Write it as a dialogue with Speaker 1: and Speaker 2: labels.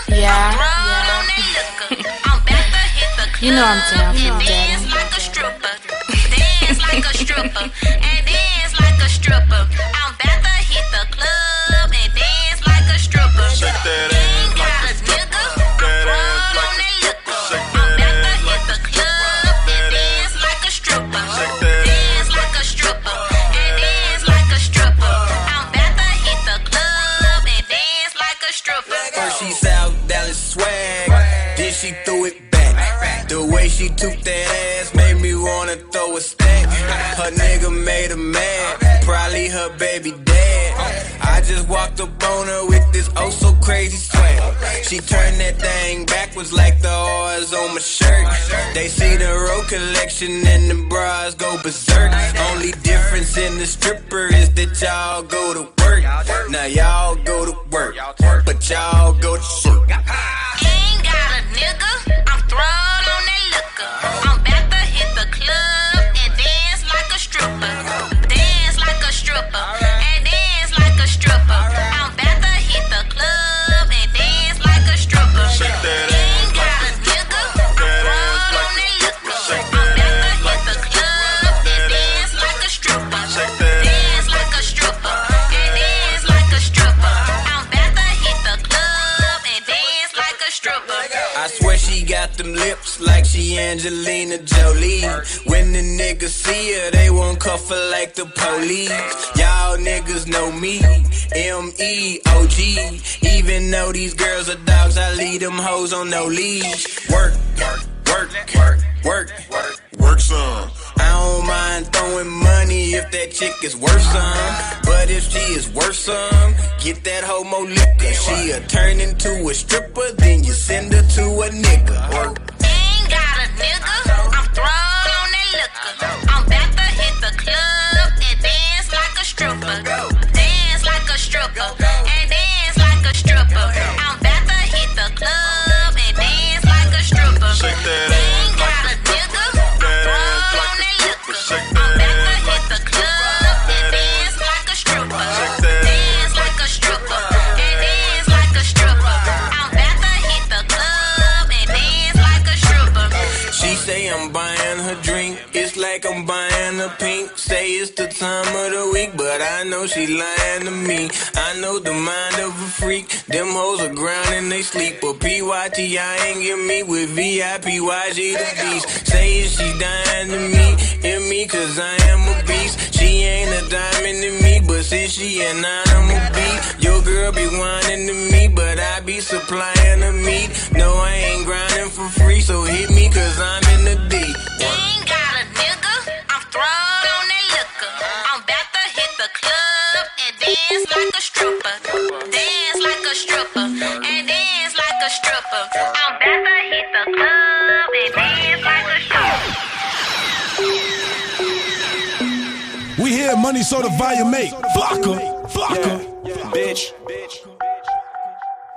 Speaker 1: Yeah. You know I'm down for that.
Speaker 2: Dance like a stripper. Dance like a stripper. And dance like a stripper. I'm about to hit the club and dance like a stripper.
Speaker 3: Shake that
Speaker 2: Ain't
Speaker 3: ass
Speaker 2: got
Speaker 3: like
Speaker 2: a
Speaker 3: a
Speaker 2: nigga.
Speaker 3: that
Speaker 2: I'm
Speaker 3: ass
Speaker 2: on
Speaker 3: like
Speaker 2: that liquor.
Speaker 3: Shake
Speaker 2: I'm about
Speaker 3: that
Speaker 2: to
Speaker 3: ass
Speaker 2: hit
Speaker 3: like
Speaker 2: the club and dance like a stripper.
Speaker 3: Shake that
Speaker 2: Dance like a stripper. And dance like a stripper. I'm about to hit the club and dance like a stripper.
Speaker 4: First she South Dallas swag, then she threw it back. The way she took that ass made me wanna throw a stack. Her nigga made her mad, probably her baby dad. I just walked up on her with this oh so crazy swag. She turned that thing backwards like the R's on my shirt. They see the road collection and the bras go berserk. Only difference in the stripper is that y'all go to work. Now y'all go to work, but y'all go to work.
Speaker 2: Ain't got a nigga, I'm throwed on that liquor. I'm about to hit the club and dance like a stripper. Dance like a stripper. And dance like a stripper. I'm about to hit the club and dance like a stripper.
Speaker 3: Shake that
Speaker 2: Ain't
Speaker 3: ass
Speaker 2: got a
Speaker 3: like
Speaker 2: nigga, I'm throwed on that liquor. I'm about to hit the club and dance like a stripper. Dance like a stripper. And dance like a stripper. I'm about to hit the club and dance like a stripper.
Speaker 4: I swear she got them lips like she Angelina Jolie. When the niggas see her, they won't cuff her like the police. Y'all niggas know me, M-E-O-G. Even though these girls are dogs, I lead them hoes on no leash. Work, work, work,
Speaker 3: work some.
Speaker 4: I don't mind throwing money if that chick is worth some. But if she is worth some, get that hoe more liquor. She'll turn into a stripper, then you send her to a nigga.
Speaker 2: Ain't got a nigga, I'm throwed on that liquor. I'm about to hit the club and dance like a stripper. Dance like a stripper. And dance like a stripper. I'm about to hit the club and dance like a stripper.
Speaker 3: Shake that
Speaker 2: Ain't
Speaker 3: ass
Speaker 2: got a
Speaker 3: like
Speaker 2: nigga, I'm throwed on that liquor. I'm about to hit the club and dance like a stripper. Dance like a stripper. And dance like a stripper. I'm about to hit the club and dance like a stripper.
Speaker 4: She say I'm buying her drink, it's like I'm buying her pink. Say it's the time of the week, but I know she lying to me. I know the mind of a freak, them hoes are grinding they sleep. But PYT I ain't get me with VIP YG the beast. Say she dying to me, in me cause I am a beast. She ain't a diamond to me, but since she a nine I'm a beat. Your girl be whining to me, but I be supplying the meat. No I ain't grinding for free, so hit me cause I'm in the deep.
Speaker 2: Ain't got a nigga, I'm throwed on that liquor. I'm about to hit the club and dance like a stripper. Dance like a stripper. And dance like a stripper. I'm about to hit the club and dance like a stripper.
Speaker 5: We here, Money Soda Volume 8. Flocka, Flocka.
Speaker 6: Bitch,